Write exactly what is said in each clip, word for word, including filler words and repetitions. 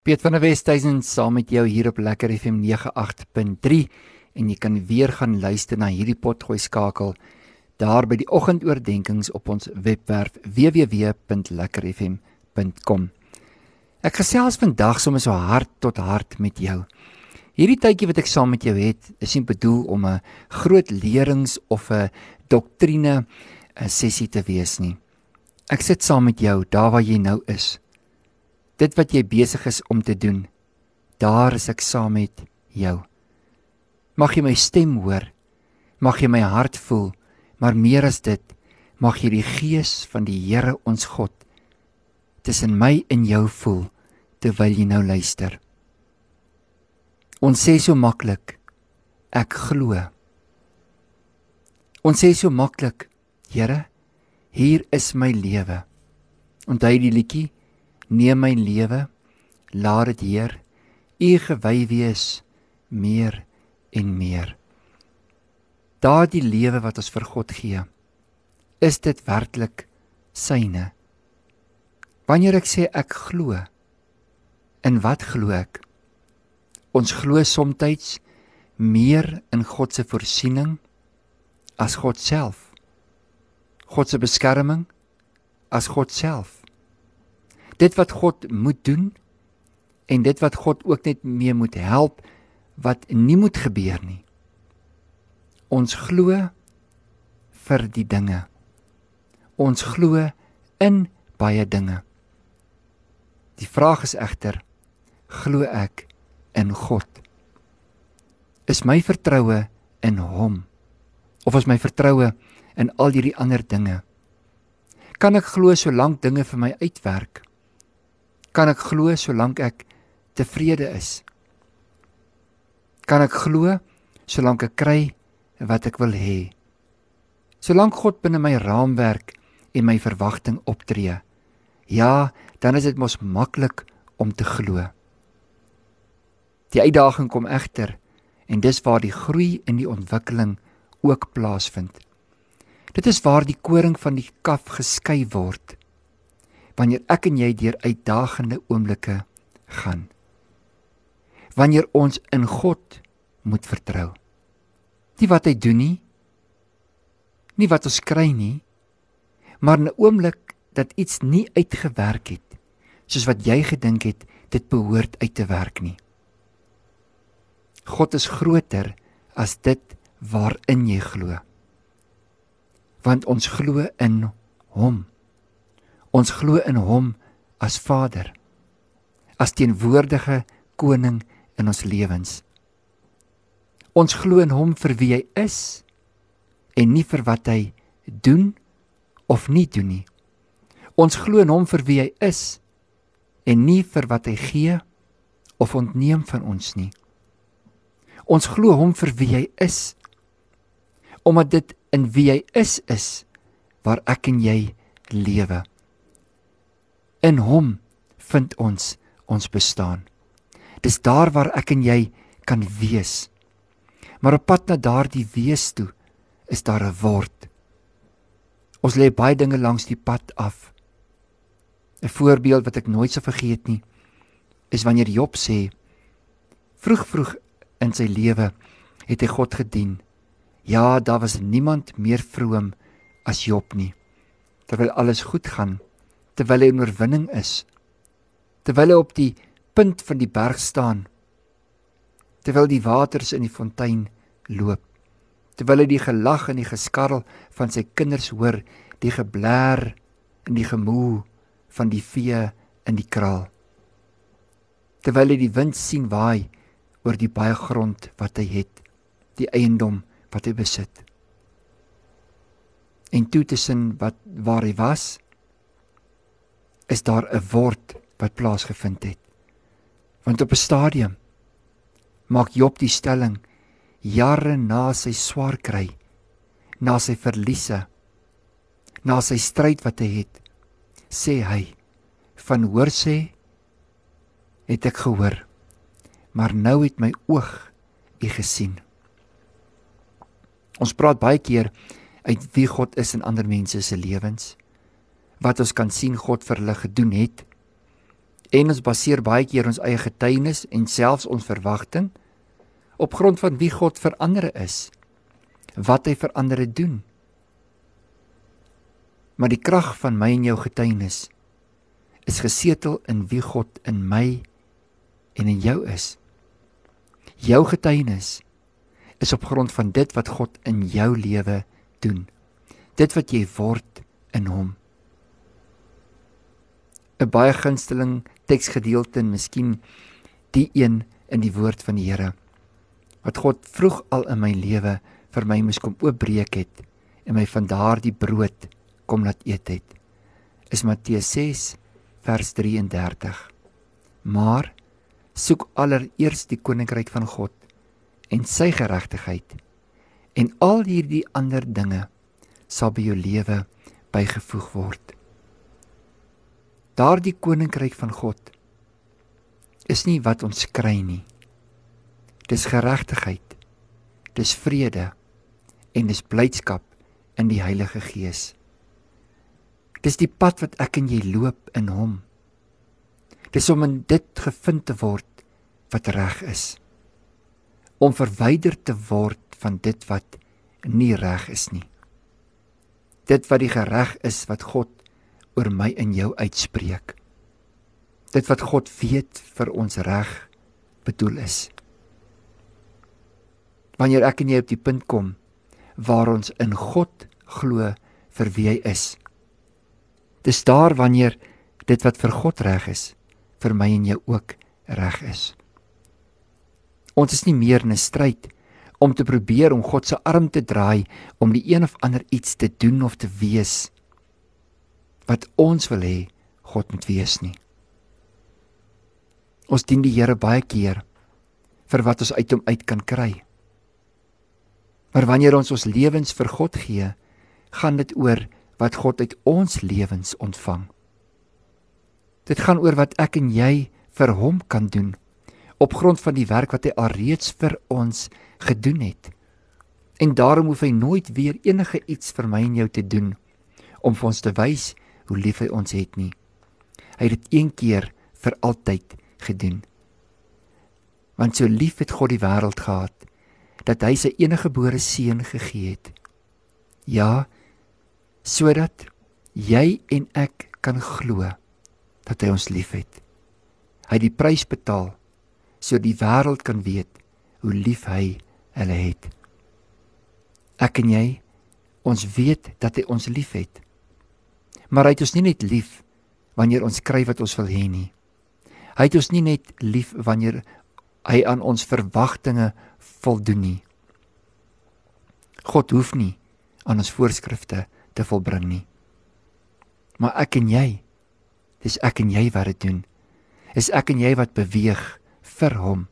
Piet van der Westhuizen saam met jou hier op Lekker F M nege agt punt drie en jy kan weer gaan luister na hierdie potgooi skakel daar by die oggendoordenkings op ons webwerf w w w punt lekker f m punt com. Ek gesels vandag sommer so hart tot hart met jou. Hierdie tydjie wat ek saam met jou het, is nie bedoel om 'n groot lerings of 'n doktrine 'n sessie te wees nie. Ek sit saam met jou daar waar jy nou is. Dit wat jy besig is om te doen, daar is ek saam met jou. Mag jy my stem hoor, mag jy my hart voel, maar meer as dit, mag jy die gees van die Here ons God tussen my en jou voel, terwyl jy nou luister. Ons sê so maklik, ek glo. Ons sê so maklik, Here, hier is my lewe. Onthou die liedjie, neem my lewe, laat dit Heer, U gewy wees, meer en meer. Daardie lewe wat ons vir God gee, is dit werklik syne? Wanneer ek sê ek glo, in wat glo ek? Ons glo somtyds meer in God se voorsiening as God self. God se beskerming as God self. Dit wat God moet doen en dit wat God ook net mee moet help wat nie moet gebeur nie. Ons glo vir die dinge. Ons glo in baie dinge. Die vraag is egter, glo ek in God? Is my vertroue in Hom? Of is my vertroue in al hierdie ander dinge? Kan ek glo solank dinge vir my uitwerk? Kan ek glo solank ek tevrede is? Kan ek glo solank ek kry wat ek wil hê? Solank God binne my raamwerk en my verwagting optree, ja, dan is dit mos maklik om te glo. Die uitdaging kom egter, en dis waar die groei en die ontwikkeling ook plaasvind. Dit is waar die koring van die kaf geskei word, wanneer ek en jy deur uitdagende oomblikke gaan. Wanneer ons in God moet vertrou. Nie wat hy doen nie, nie wat ons kry nie, maar in 'n oomblik dat iets nie uitgewerk het, soos wat jy gedink het, dit behoort uit te werk nie. God is groter as dit waarin jy glo. Want ons glo in Hom. Ons glo in Hom as Vader, as teenwoordige koning in ons lewens. Ons glo in Hom vir wie hy is en nie vir wat hy doen of nie doen nie. Ons glo in Hom vir wie hy is en nie vir wat hy gee of ontneem van ons nie. Ons glo Hom vir wie hy is, omdat dit in wie hy is is, waar ek en jy lewe. In Hom vind ons ons bestaan. Dis daar waar ek en jy kan wees. Maar op pad na daardie wees toe, is daar 'n word. Ons lê baie dinge langs die pad af. 'n Voorbeeld wat ek nooit sal vergeet nie, is wanneer Job sê, vroeg vroeg in sy lewe het hy God gedien. Ja, daar was niemand meer vroom as Job nie. Terwyl alles goed gaan, terwyl hy in oorwinning is, terwyl hy op die punt van die berg staan, terwyl die waters in die fontein loop, terwyl hy die gelag en die geskarrel van sy kinders hoor, die geblær en die gemoe van die vee in die kraal, terwyl hy die wind sien waai oor die baie grond wat hy het, die eiendom wat hy besit. En toe tussen wat waar hy was, is daar 'n word wat plaasgevind het. Want op 'n stadium maak Job die stelling, jare na sy swaar kry, na sy verliese, na sy stryd wat hy het, sê hy, van hoor sê, het ek gehoor, maar nou het my oog U gesien. Ons praat baie keer uit wie God is in ander mense se lewens, wat ons kan sien God vir hulle gedoen het, En ons baseer baie keer ons eie getuienis en selfs ons verwagting op grond van wie God vir ander is, wat hy vir ander doen. Maar die krag van my en jou getuienis is gesetel in wie God in my en in jou is. Jou getuienis is op grond van dit wat God in jou lewe doen. Dit wat jy word in hom. 'n Baie gunsteling teksgedeelte en miskien die een in die woord van die Here, wat God vroeg al in my lewe vir my moes kom oopbreek het en my van daardie brood kom laat eet het, is Matteus ses vers drie en dertig. Maar soek allereers die koninkryk van God en sy geregtigheid, en al hierdie ander dinge sal by jou lewe bygevoeg word. Daardie koninkryk van God is nie wat ons kry nie. Dis geregtigheid, dis vrede en dis blydskap in die Heilige Gees. Dis die pad wat ek en jy loop in hom. Dis om in dit gevind te word wat reg is. Om verwyder te word van dit wat nie reg is nie. Dit wat die gereg is wat God oor my en jou uitspreek. Dit wat God weet vir ons reg bedoel is. Wanneer ek en jy op die punt kom waar ons in God glo vir wie hy is, dis daar wanneer dit wat vir God reg is, vir my en jou ook reg is. Ons is nie meer in 'n stryd om te probeer om God se arm te draai, om die een of ander iets te doen of te wees, wat ons wil hê God moet wees nie. Ons dien die Here baie keer vir wat ons uit hom uit kan kry. Maar wanneer ons ons lewens vir God gee, gaan dit oor wat God uit ons lewens ontvang. Dit gaan oor wat ek en jy vir hom kan doen, op grond van die werk wat hy alreeds vir ons gedoen het. En daarom hoef hy nooit weer enige iets vir my en jou te doen, om vir ons te wys hoe lief hy ons het nie. Hy het dit een keer vir altyd gedoen. Want so lief het God die wêreld gehad, dat hy sy enige gebore seun gegee het. Ja, sodat jy en ek kan glo dat hy ons lief het. Hy het die prys betaal, so die wêreld kan weet hoe lief hy hulle het. Ek en jy, ons weet dat hy ons lief het. Maar hy het ons nie net lief wanneer ons kry wat ons wil hê nie. Hy het ons nie net lief wanneer hy aan ons verwagtinge voldoen nie. God hoef nie aan ons voorskrifte te volbring nie. Maar ek en jy, dis ek en jy wat dit doen. Is ek en jy wat beweeg vir hom.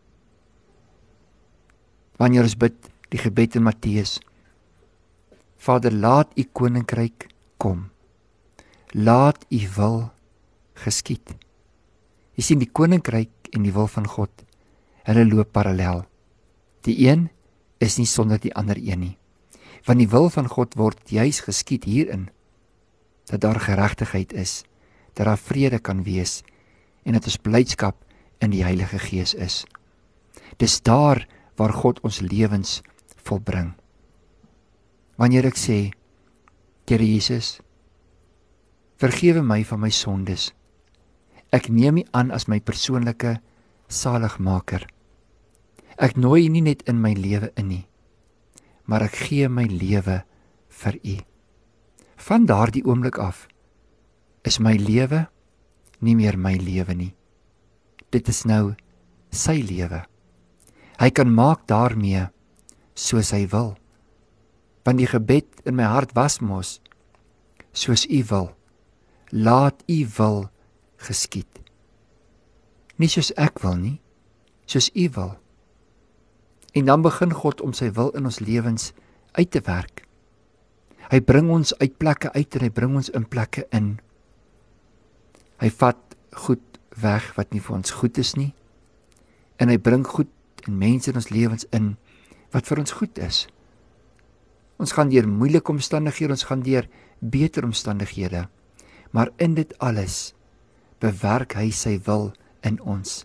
Wanneer ons bid die gebed in Matteus, Vader, laat u koninkryk kom. Laat u wil geskied. Jy sien, die koninkryk en die wil van God, hulle loop parallel. Die een is nie sonder die ander een nie. Want die wil van God word juis geskied hierin, dat daar geregtigheid is, dat daar vrede kan wees, en dat ons blydskap in die Heilige Gees is. Dis daar waar God ons lewens volbring. Wanneer ek sê, Here Jesus, vergewe my van my sondes. Ek neem U aan as my persoonlike saligmaker. Ek nooi U nie net in my lewe in nie, maar ek gee my lewe vir U. Van daardie oomblik af is my lewe nie meer my lewe nie. Dit is nou sy lewe. Hy kan maak daarmee soos hy wil. Want die gebed in my hart was mos, soos U wil. Laat U wil geskied. Nie soos ek wil nie, soos U wil. En dan begin God om sy wil in ons lewens uit te werk. Hy bring ons uit plekke uit en hy bring ons in plekke in. Hy vat goed weg wat nie vir ons goed is nie, en hy bring goed en mense in ons lewens in wat vir ons goed is. Ons gaan deur moeilike omstandighede, ons gaan deur beter omstandighede, maar in dit alles bewerk hy sy wil in ons.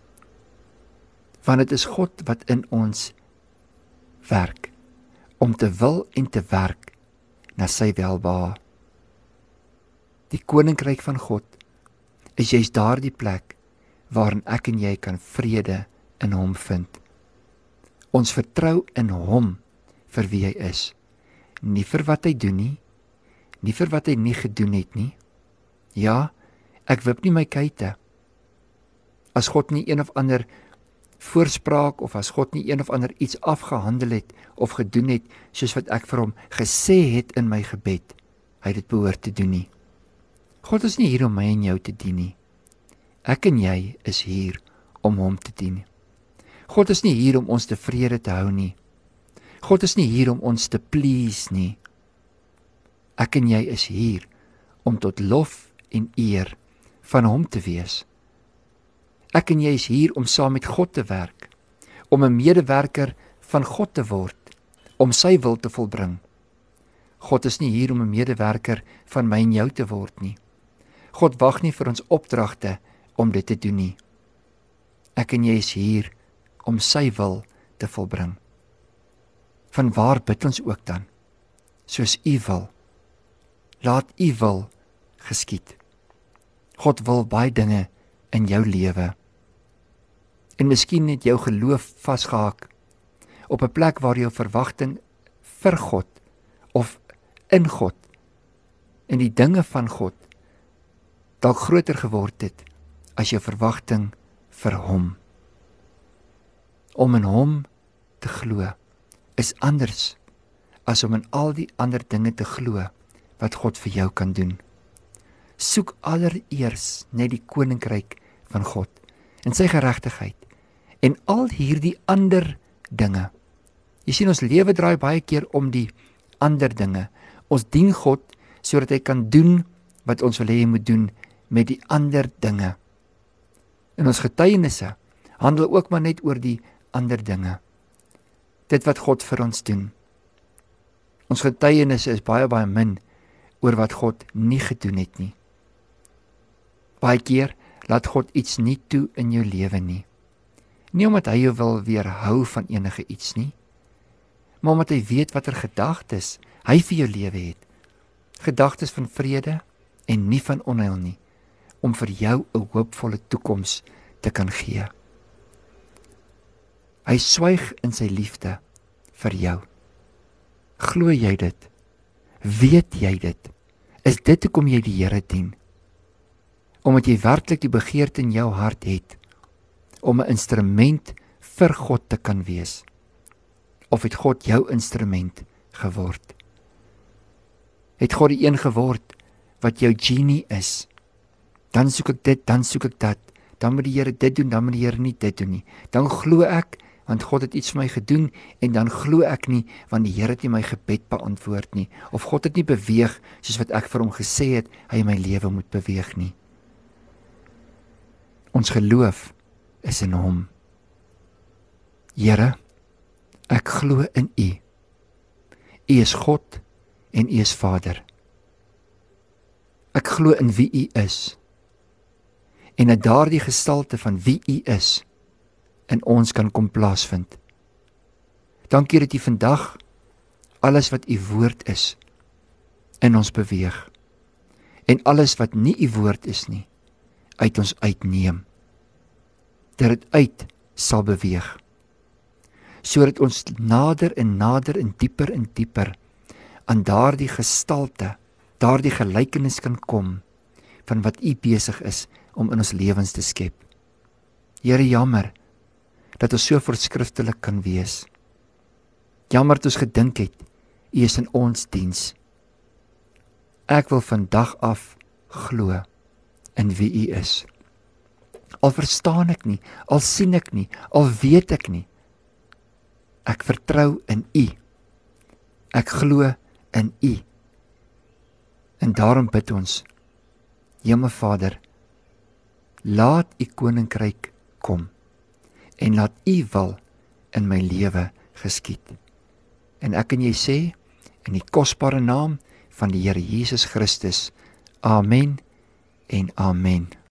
Want dit is God wat in ons werk, om te wil en te werk na sy welbehae. Die koninkryk van God is juist daardie plek waarin ek en jy kan vrede in hom vind. Ons vertrou in hom vir wie hy is, nie vir wat hy doen nie, nie vir wat hy nie gedoen het nie. Ja, ek wip nie my kuite. As God nie een of ander voorspraak of as God nie een of ander iets afgehandel het of gedoen het soos wat ek vir hom gesê het in my gebed, hy het dit behoort te doen nie. God is nie hier om my en jou te dien nie. Ek en jy is hier om hom te dien. God is nie hier om ons tevrede te hou nie. God is nie hier om ons te please nie. Ek en jy is hier om tot lof en eer van hom te wees. Ek en jy is hier om saam met God te werk, om 'n medewerker van God te word, om sy wil te volbring. God is nie hier om 'n medewerker van my en jou te word nie. God wag nie vir ons opdragte om dit te doen nie. Ek en jy is hier om sy wil te volbring. Van waar bid ons ook dan? Soos u wil. Laat u wil geskied. God wil baie dinge in jou lewe. En miskien het jou geloof vasgehak op 'n plek waar jou verwagting vir God of in God en die dinge van God dalk groter geword het as jou verwagting vir hom. Om in hom te glo is anders as om in al die ander dinge te glo wat God vir jou kan doen. Soek allereers net die koninkryk van God en sy geregtigheid en al hierdie ander dinge. Jy sien, ons lewe draai baie keer om die ander dinge. Ons dien God sodat hy kan doen wat ons wil hê hy moet doen met die ander dinge. En ons getuienisse handel ook maar net oor die ander dinge. Dit wat God vir ons doen. Ons getuienisse is baie baie min oor wat God nie gedoen het nie. Baie keer laat God iets nie toe in jou lewe nie. Nie omdat hy jou wil weerhou van enige iets nie, maar omdat hy weet watter gedagtes hy vir jou lewe het. Gedagtes van vrede en nie van onheil nie, om vir jou 'n hoopvolle toekoms te kan gee. Hy swyg in sy liefde vir jou. Glo jy dit? Weet jy dit? Is dit hoekom jy die Here dien? Omdat jy werklik die begeerte in jou hart het om 'n instrument vir God te kan wees? Of het God jou instrument geword? Het God die een geword wat jou genie is? Dan soek ek dit, dan soek ek dat. Dan moet die Here dit doen, dan moet die Here nie dit doen nie. Dan glo ek, want God het iets vir my gedoen, en dan glo ek nie, want die Here het nie my gebed beantwoord nie. Of God het nie beweeg, soos wat ek vir hom gesê het, hy my lewe moet beweeg nie. Ons geloof is in hom. Here, ek glo in U. U is God en U is Vader. Ek glo in wie U is. En dat daardie gestalte van wie U is in ons kan kom plaasvind. Dankie dat U vandag alles wat U woord is in ons beweeg. En alles wat nie U woord is nie, uit ons uitneem. Dat dit uit sal beweeg. Sodat ons nader en nader en dieper en dieper aan daardie gestalte, daardie gelykenis kan kom van wat U besig is om in ons lewens te skep. Here, jammer dat ons so voorskriftelik kan wees. Jammer dat ons gedink het U is in ons diens. Ek wil vandag af glo in wie U is. Al verstaan ek nie, al sien ek nie, al weet ek nie. Ek vertrou in U. Ek glo in U. En daarom bid ons, Hemelvader, laat U koninkryk kom en laat U wil in my lewe geskied. En ek en jy sê, in die kosbare naam van die Here Jesus Christus, amen en amen.